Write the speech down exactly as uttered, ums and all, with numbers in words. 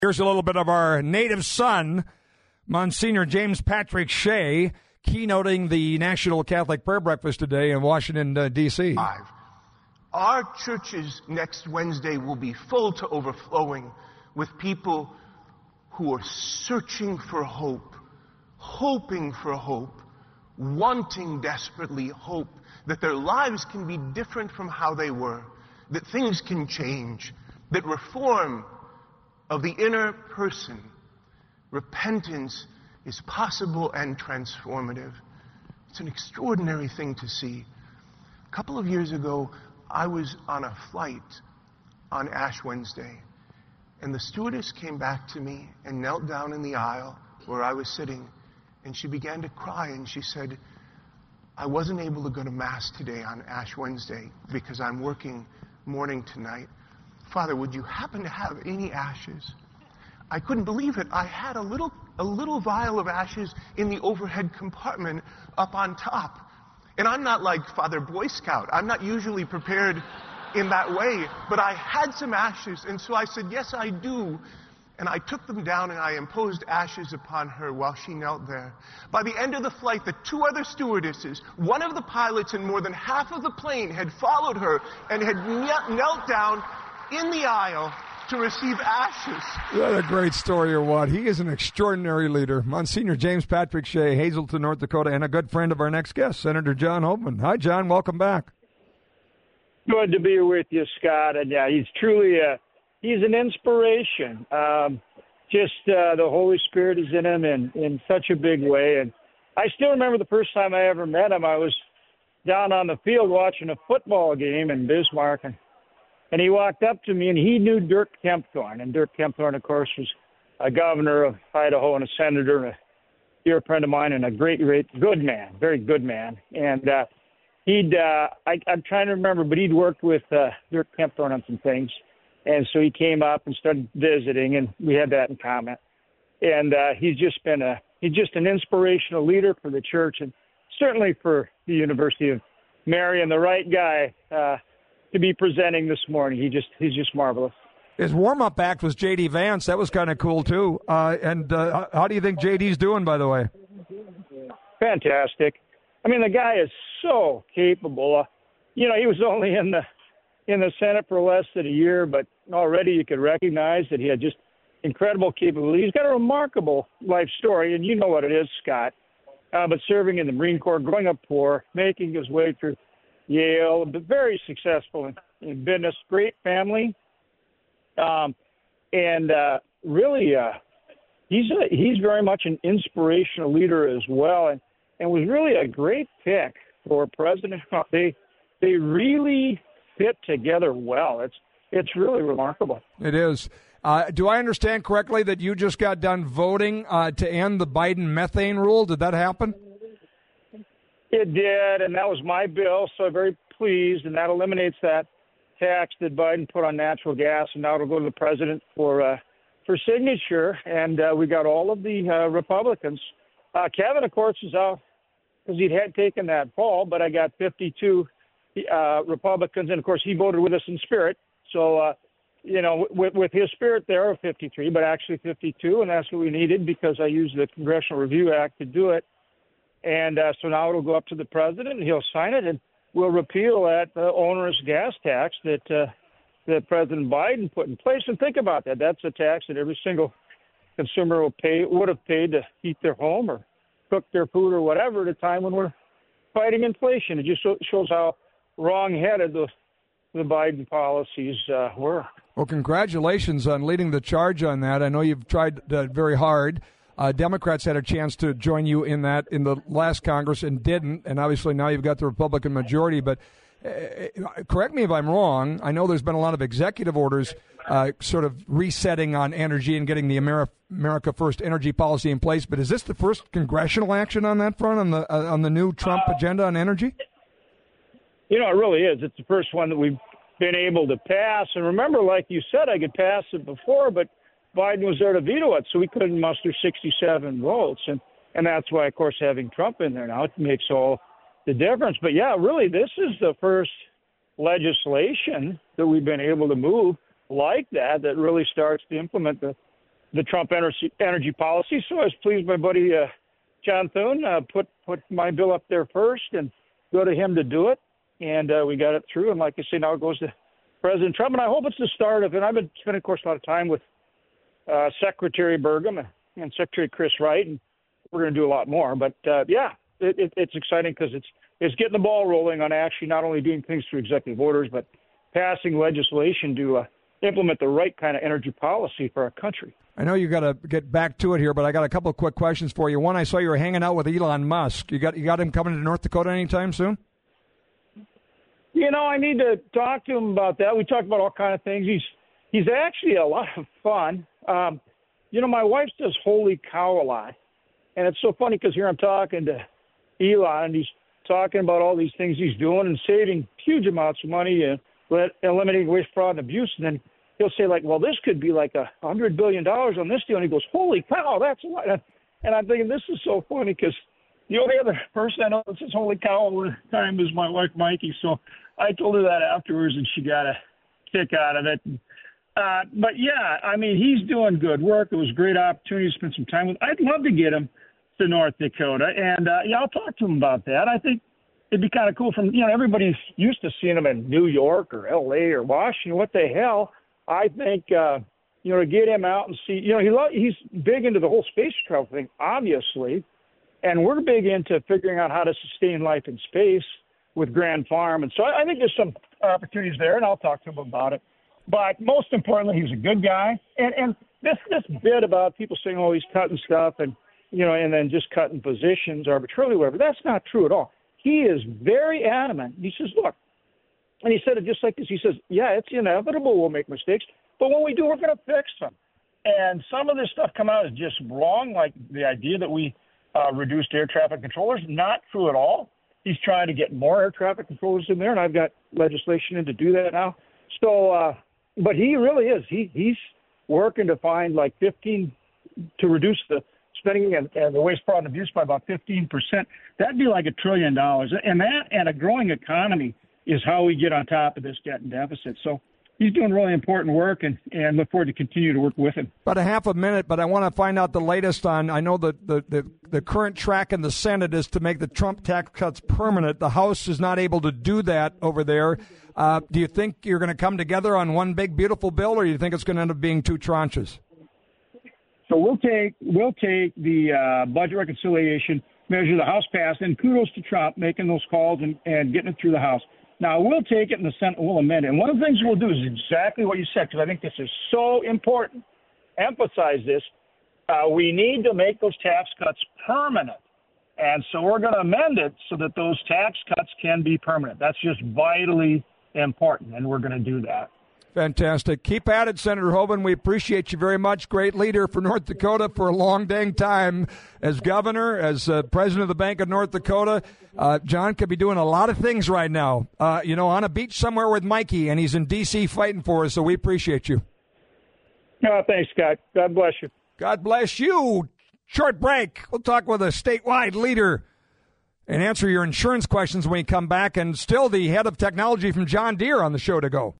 Here's a little bit of our native son, Monsignor James Patrick Shea, keynoting the National Catholic Prayer Breakfast today in Washington, uh, D C Our churches next Wednesday will be full to overflowing with people who are searching for hope, hoping for hope, wanting desperately hope that their lives can be different from how they were, that things can change, that reform of the inner person, repentance, is possible and transformative. It's an extraordinary thing to see. A couple of years ago, I was on a flight on Ash Wednesday, and the stewardess came back to me and knelt down in the aisle where I was sitting, and she began to cry, and she said, I wasn't able to go to Mass today on Ash Wednesday because I'm working morning tonight. Father, would you happen to have any ashes? I couldn't believe it. I had a little a little vial of ashes in the overhead compartment up on top. And I'm not like Father Boy Scout. I'm not usually prepared in that way. But I had some ashes, and so I said, yes, I do. And I took them down, and I imposed ashes upon her while she knelt there. By the end of the flight, the two other stewardesses, one of the pilots and more than half of the plane had followed her and had knelt down in the aisle to receive ashes. What a great story, or what? He is an extraordinary leader. Monsignor James Patrick Shea, Hazelton, North Dakota, and a good friend of our next guest, Senator John Hoevemann. Hi, John. Welcome back. Good to be with you, Scott. And yeah, he's truly a he's an inspiration. Um, just uh, the Holy Spirit is in him in, in such a big way. And I still remember the first time I ever met him. I was down on the field watching a football game in Bismarck, and And he walked up to me, and he knew Dirk Kempthorne. And Dirk Kempthorne, of course, was a governor of Idaho and a senator, and a dear friend of mine, and a great, great, good man, very good man. And uh, he'd, uh, I, I'm trying to remember, but he'd worked with uh, Dirk Kempthorne on some things. And so he came up and started visiting, and we had that in common. And uh, he's just been a, he's just an inspirational leader for the church, and certainly for the University of Mary, and the right guy uh, to be presenting this morning. He just he's just marvelous. His warm-up act was J D Vance. That was kind of cool, too. Uh, and uh, how do you think J D's doing, by the way? Fantastic. I mean, the guy is so capable. Uh, you know, he was only in the in the Senate for less than a year, but already you could recognize that he had just incredible capability. He's got a remarkable life story, and you know what it is, Scott. Uh, but serving in the Marine Corps, growing up poor, making his way through Yale, but very successful in, in business, great family, um, and uh, really, uh, he's a, he's very much an inspirational leader as well, and, and was really a great pick for president. They they really fit together well. It's it's really remarkable. It is. Uh, do I understand correctly that you just got done voting uh, to end the Biden methane rule? Did that happen? It did, and that was my bill, so I'm very pleased, and that eliminates that tax that Biden put on natural gas, and now it'll go to the president for uh, for signature, and uh, we got all of the uh, Republicans. Uh, Kevin, of course, is out because he had taken that fall, but I got fifty-two uh, Republicans, and, of course, he voted with us in spirit, so, uh, you know, with, with his spirit there of fifty-three, but actually fifty-two, and that's what we needed because I used the Congressional Review Act to do it. And uh, so now it'll go up to the president, and he'll sign it, and we'll repeal that uh, onerous gas tax that uh, that President Biden put in place. And think about that. That's a tax that every single consumer will pay, would have paid to heat their home or cook their food or whatever at a time when we're fighting inflation. It just shows how wrong-headed the, the Biden policies uh, were. Well, congratulations on leading the charge on that. I know you've tried uh, very hard. Uh, Democrats had a chance to join you in that in the last Congress and didn't, and obviously now you've got the Republican majority. But uh, correct me if I'm wrong. I know there's been a lot of executive orders uh, sort of resetting on energy and getting the Ameri- America First energy policy in place. But is this the first congressional action on that front, on the uh, on the new Trump uh, agenda on energy? You know, it really is. It's the first one that we've been able to pass. And remember, like you said, I could pass it before, but Biden was there to veto it, so we couldn't muster sixty-seven votes. And, and that's why, of course, having Trump in there now, it makes all the difference. But, yeah, really, this is the first legislation that we've been able to move like that that really starts to implement the the Trump energy, energy policy. So I was pleased my buddy uh, John Thune uh, put, put my bill up there first and go to him to do it. And uh, we got it through. And like I say, now it goes to President Trump. And I hope it's the start of it. I've been spending, of course, a lot of time with uh, Secretary Burgum and, and Secretary Chris Wright. And we're going to do a lot more. But, uh, yeah, it, it, it's exciting because it's, it's getting the ball rolling on actually not only doing things through executive orders, but passing legislation to uh, implement the right kind of energy policy for our country. I know you got to get back to it here, but I got a couple of quick questions for you. One, I saw you were hanging out with Elon Musk. You got you got him coming to North Dakota anytime soon? You know, I need to talk to him about that. We talked about all kind of things. He's he's actually a lot of fun. Um, you know, my wife says "holy cow" a lot, and it's so funny because here I'm talking to Elon, and he's talking about all these things he's doing and saving huge amounts of money and eliminating waste, fraud, and abuse, and then he'll say, like, well, this could be like a hundred billion dollars on this deal. And he goes, holy cow, that's a lot. And I'm thinking, this is so funny because the only other person I know that says holy cow all the time is my wife, Mikey. So I told her that afterwards, and she got a kick out of it. Uh, but, yeah, I mean, he's doing good work. It was a great opportunity to spend some time with him. I'd love to get him to North Dakota. And, uh, yeah, I'll talk to him about that. I think it'd be kind of cool from, you know, everybody's used to seeing him in New York or L A or Washington. What the hell? I think, uh, you know, to get him out and see, you know, he lo- he's big into the whole space travel thing, obviously, and we're big into figuring out how to sustain life in space with Grand Farm. And so I, I think there's some opportunities there, and I'll talk to him about it. But most importantly, he's a good guy. And, and this, this bit about people saying, oh, he's cutting stuff and, you know, and then just cutting positions arbitrarily, whatever, that's not true at all. He is very adamant. He says, look, and he said it just like this. He says, yeah, it's inevitable we'll make mistakes, but when we do, we're going to fix them. And some of this stuff come out is just wrong, like the idea that we uh, reduced air traffic controllers. Not true at all. He's trying to get more air traffic controllers in there, and I've got legislation in to do that now. So, uh, but he really is. He He's working to find like fifteen, to reduce the spending and, and the waste, fraud, and abuse by about fifteen percent. That'd be like a trillion dollars. And that and a growing economy is how we get on top of this debt and deficit. So he's doing really important work, and, and look forward to continue to work with him. About a half a minute, but I want to find out the latest on, I know that the, the, the current track in the Senate is to make the Trump tax cuts permanent. The House is not able to do that over there. Uh, do you think you're going to come together on one big, beautiful bill, or do you think it's going to end up being two tranches? So we'll take we'll take the uh, budget reconciliation measure the House passed, and kudos to Trump making those calls and, and getting it through the House. Now, we'll take it in the Senate, we'll amend it. And one of the things we'll do is exactly what you said, because I think this is so important. Emphasize this. Uh, we need to make those tax cuts permanent. And so we're going to amend it so that those tax cuts can be permanent. That's just vitally important, and we're going to do that. Fantastic. Keep at it, Senator Hoeven. We appreciate you very much. Great leader for North Dakota for a long dang time as governor, as uh, president of the Bank of North Dakota. Uh, John could be doing a lot of things right now, uh, you know, on a beach somewhere with Mikey, and he's in D C fighting for us, so we appreciate you. Oh, thanks, Scott. God bless you. God bless you. Short break. We'll talk with a statewide leader and answer your insurance questions when we come back, and still the head of technology from John Deere on the show to go.